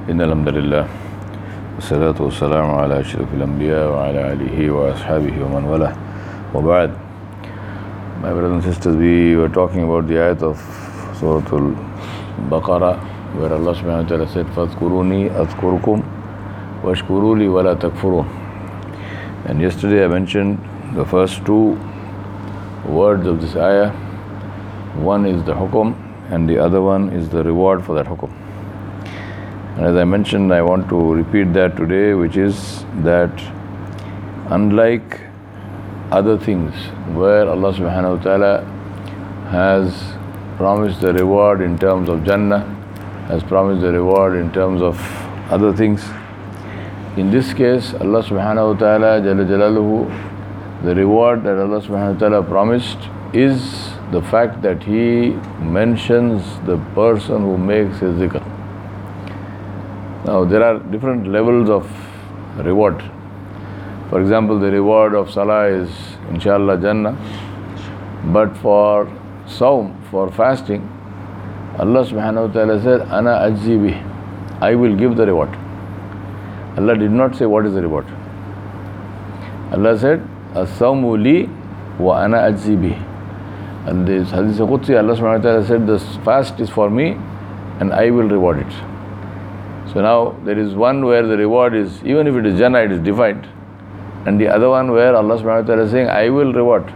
إن الحمد لله والصلاة والسلام على أشرف الأنبياء وعلى آله وأصحابه ومن والاه وبعد. My brothers and sisters, we were talking about the ayat of Surah Al-Baqarah where Allah subhanahu wa ta'ala said فَاذْكُرُونِي أَذْكُرُكُمْ وَاشْكُرُوا لِي وَلَا تَكْفُرُونَ. And yesterday I mentioned the first two words of this ayah. One is the hukum and the other one is the reward for that hukum. And as I mentioned, I want to repeat that today, which is that unlike other things where Allah subhanahu wa ta'ala has promised the reward in terms of Jannah, has promised the reward in terms of other things, in this case Allah subhanahu wa ta'ala Jalla Jalaluhu, the reward that Allah subhanahu wa ta'ala promised is the fact that He mentions the person who makes his zikr. Now there are different levels of reward. For example, the reward of salah is inshallah Jannah, but for sawm, for fasting, Allah subhanahu wa ta'ala said, Ana ajzi bih, I will give the reward. Allah did not say what is the reward. Allah said, As-sawmu li wa ana ajzi bih. And this Hadith Qudsi, Allah subhanahu wa ta'ala said, the fast is for me and I will reward it. So now there is one where the reward is, even if it is Jannah, it is defined, and the other one where Allah subhanahu wa ta'ala is saying, I will reward.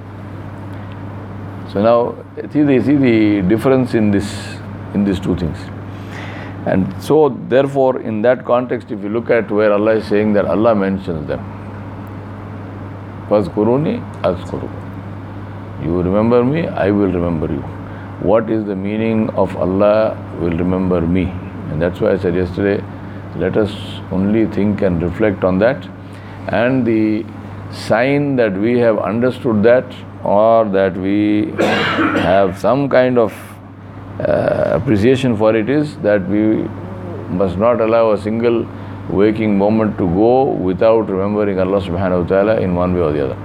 So now see the difference in these two things. And so therefore in that context, if you look at where Allah is saying that Allah mentions them, Fazkuruni azkurukum, you remember me, I will remember you. What is the meaning of Allah will remember me? And that's why I said yesterday, let us only think and reflect on that. And the sign that we have understood that, or that we have some kind of appreciation for it, is that we must not allow a single waking moment to go without remembering Allah subhanahu wa ta'ala in one way or the other.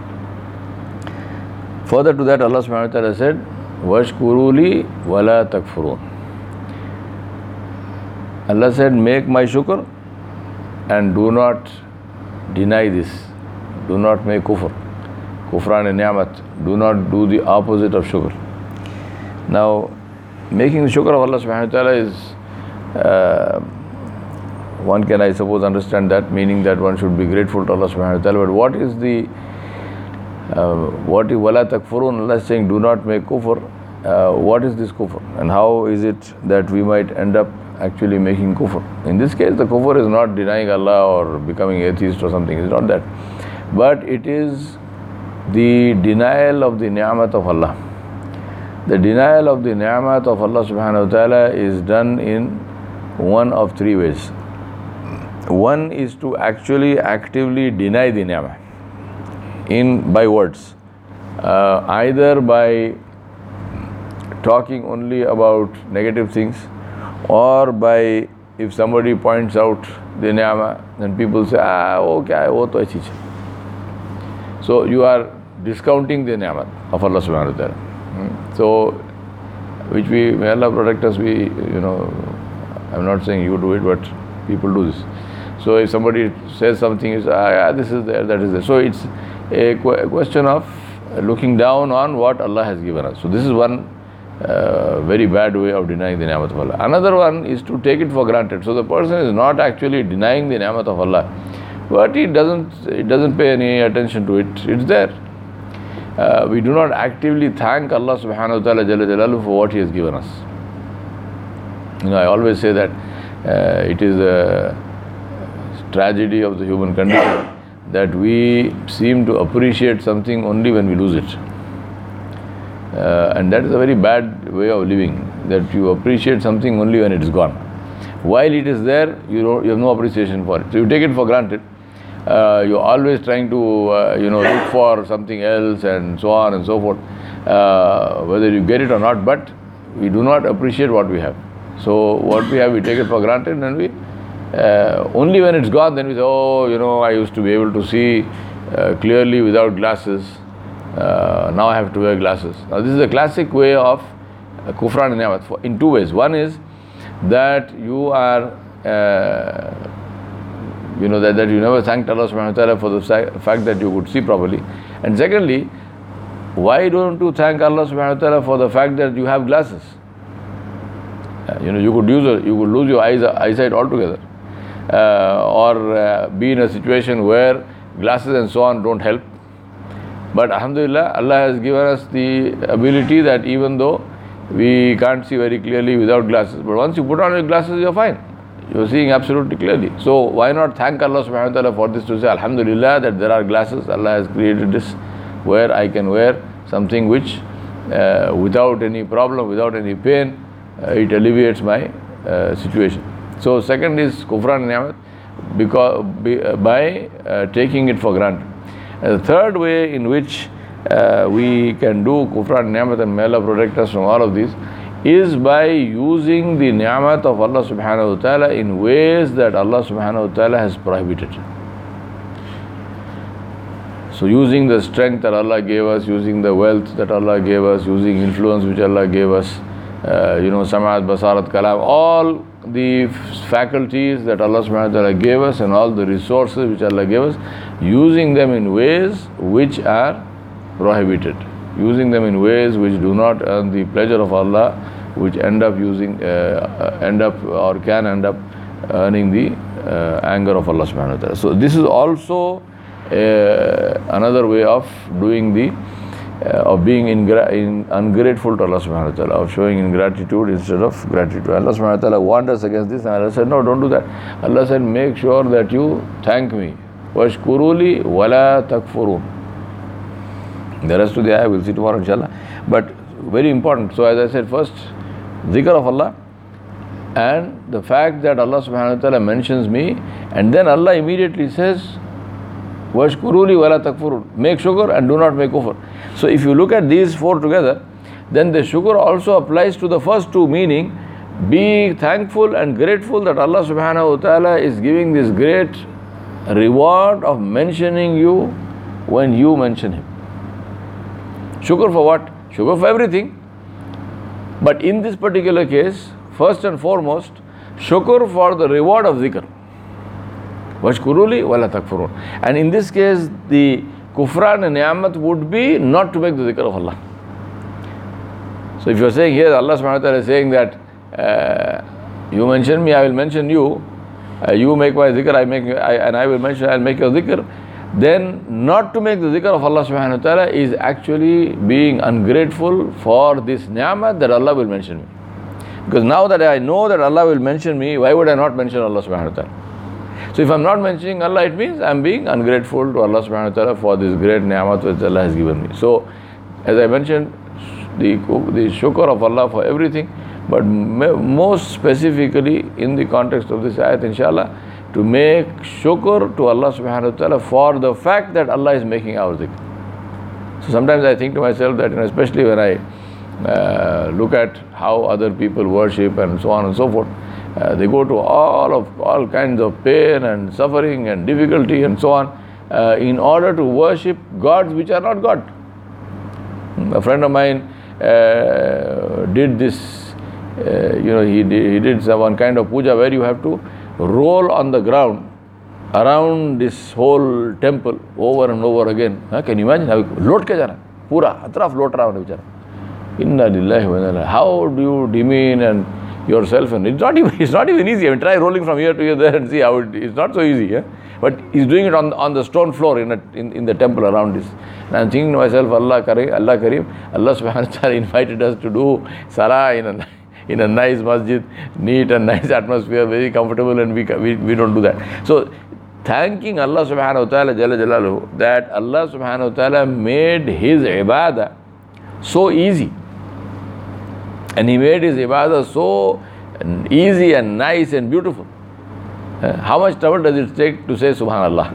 Further to that, Allah subhanahu wa ta'ala said, وَاشْكُرُوا لِي وَلَا تَكْفُرُونَ. Allah said, make my shukr and do not deny this. Do not make kufr. Kufran and ni'mat. Do not do the opposite of shukr. Now, making the shukr of Allah subhanahu wa ta'ala is, one can, I suppose, understand that, meaning that one should be grateful to Allah subhanahu wa ta'ala. But what is the, what is wala takfurun? Allah is saying, do not make kufr. What is this kufr? And how is it that we might end up actually making kufr? In this case, the kufr is not denying Allah or becoming atheist or something. It's not that. But it is the denial of the ni'mat of Allah. The denial of the ni'mat of Allah subhanahu wa ta'ala is done in one of three ways. One is to actually actively deny the ni'mah by words, either by talking only about negative things, or by, if somebody points out the ni'mah, then people say, okay, wo to achi hai. So you are discounting the ni'mat of Allah subhanahu wa ta'ala. So, which may Allah protect us, I'm not saying you do it, but people do this. So if somebody says something, you say, this is there, that is there. So it's a question of looking down on what Allah has given us. So this is one very bad way of denying the ni'mat of Allah. Another one is to take it for granted. So the person is not actually denying the ni'mat of Allah, but it doesn't pay any attention to it. It's there. We do not actively thank Allah subhanahu wa ta'ala Jalla Jalaluhu for what He has given us. I always say that it is a tragedy of the human condition that we seem to appreciate something only when we lose it. And that is a very bad way of living, that you appreciate something only when it is gone. While it is there, you have no appreciation for it. So you take it for granted. You're always trying to look for something else and so on and so forth, whether you get it or not, but we do not appreciate what we have. So what we have, we take it for granted, and we only when it's gone, then we say, I used to be able to see clearly without glasses. Now I have to wear glasses. Now this is a classic way of kufran and ni'mat in two ways. One is that you are that you never thanked Allah subhanahu wa ta'ala for the fact that you could see properly. And secondly, why don't you thank Allah subhanahu wa ta'ala for the fact that you have glasses? You could lose your eyesight altogether, or be in a situation where glasses and so on don't help. But alhamdulillah, Allah has given us the ability that even though we can't see very clearly without glasses, but once you put on your glasses, you're fine. You're seeing absolutely clearly. So why not thank Allah subhanahu wa ta'ala for this, to say alhamdulillah that there are glasses. Allah has created this where I can wear something which without any problem, without any pain, it alleviates my situation. So second is kufran ni'mat, by taking it for granted. And the third way in which we can do kufran ni'mat, and may Allah protect us from all of these, is by using the ni'mat of Allah subhanahu wa ta'ala in ways that Allah subhanahu wa ta'ala has prohibited. So using the strength that Allah gave us, using the wealth that Allah gave us, using influence which Allah gave us, samat, basarat, kalam, all the faculties that Allah subhanahu wa ta'ala gave us and all the resources which Allah gave us, using them in ways which are prohibited, using them in ways which do not earn the pleasure of Allah, which can end up earning the anger of Allah subhanahu wa ta'ala. So this is also another way of doing of being ungrateful to Allah subhanahu wa ta'ala, of showing ingratitude instead of gratitude. Allah subhanahu wa ta'ala warned us against this, and Allah said, no, don't do that. Allah said, make sure that you thank me. Washkuruli wala takfurun. The rest of the ayah we'll see tomorrow inshallah. But very important. So as I said, first zikr of Allah, and the fact that Allah subhanahu wa ta'ala mentions me, and then Allah immediately says, washkuruli wala takfurun, make shukr and do not make kufr. So if you look at these four together, then the shukr also applies to the first two, meaning be thankful and grateful that Allah subhanahu wa ta'ala is giving this great reward of mentioning you when you mention Him. Shukr for what? Shukr for everything. But in this particular case, first and foremost, shukr for the reward of zikr. Washkuruli wala takfurun. And in this case, the kufran and ni'mat would be not to make the zikr of Allah. So if you are saying here, Allah subhanahu wa ta'ala is saying that you mention me, I will mention you. You make my zikr, and I will mention, I'll make your zikr. Then not to make the zikr of Allah subhanahu wa ta'ala is actually being ungrateful for this ni'mat that Allah will mention me. Because now that I know that Allah will mention me, why would I not mention Allah subhanahu wa ta'ala? So if I'm not mentioning Allah, it means I'm being ungrateful to Allah subhanahu wa ta'ala for this great ni'mat which Allah has given me. So as I mentioned, the shukr of Allah for everything, but most specifically in the context of this ayat, inshallah, to make shukr to Allah subhanahu wa ta'ala for the fact that Allah is making our zikr. So sometimes I think to myself that, especially when I look at how other people worship and so on and so forth, they go to all kinds of pain and suffering and difficulty and so on in order to worship gods which are not God. A friend of mine did this, he did one kind of puja where you have to roll on the ground around this whole temple over and over again. Can you imagine? Lot ke jana, pura atraf lot raha hone bichara. Inna lillahi wa inna ilaihi. How do you demean and yourself? And it's not even easy. I mean, try rolling from here to here there and see how it's not so easy. Yeah? But he's doing it on the stone floor in the temple around this. And I'm thinking to myself, Allah Kareem, Allah subhanahu wa ta'ala invited us to do salah in a nice masjid, neat and nice atmosphere, very comfortable, and we don't do that. So thanking Allah subhanahu wa ta'ala Jalla Jalaluhu that Allah subhanahu wa ta'ala made His ibadah so easy, and He made His ibadah so easy and nice and beautiful. How much trouble does it take to say Subhanallah?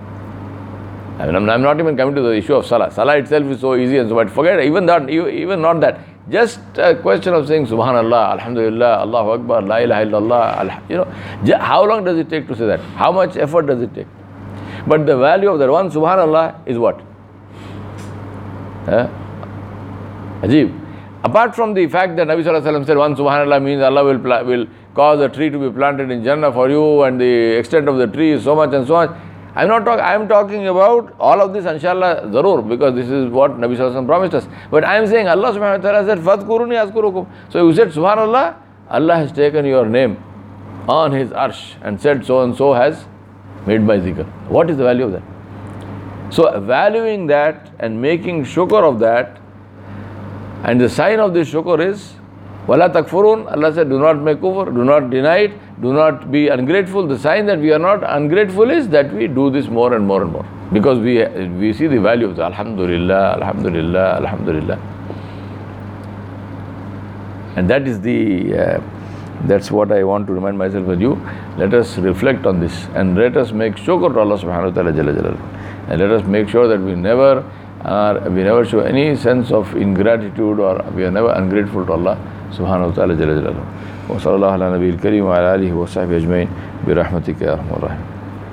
I mean, I'm not even coming to the issue of Salah. Salah itself is so easy and so, but forget even not that. Just a question of saying Subhanallah, Alhamdulillah, Allahu Akbar, La ilaha illallah. How long does it take to say that? How much effort does it take? But the value of that one Subhanallah is what? Ajib. Apart from the fact that Nabi Sallallahu Alaihi Wasallam said one subhanallah means Allah will cause a tree to be planted in Jannah for you, and the extent of the tree is so much and so much. I am talking about all of this, inshallah, zarur, because this is what Nabi Sallallahu Alaihi Wasallam promised us. But I am saying Allah subhanahu wa ta'ala said, Fadhkuruni azkurukum. So you said subhanallah, Allah has taken your name on his arsh and said so and so has made my zikr. What is the value of that? So valuing that and making shukr of that, and the sign of this shukr is wala takfurun. Allah said, do not make kufr, do not deny it, do not be ungrateful. The sign that we are not ungrateful is that we do this more and more and more, because we see the value of the alhamdulillah, alhamdulillah, alhamdulillah. And that is that's what I want to remind myself with you. Let us reflect on this and let us make shukr to Allah subhanahu wa ta'ala jalla jalaluhu. And let us make sure that we never show any sense of ingratitude, or we are never ungrateful to Allah subhanahu wa ta'ala jalla jalaluhu. Wa sallallahu ala nabiyil kareem wa ala alihi wa sahbihi ajmain bi rahmatika ya arhamar rahimin.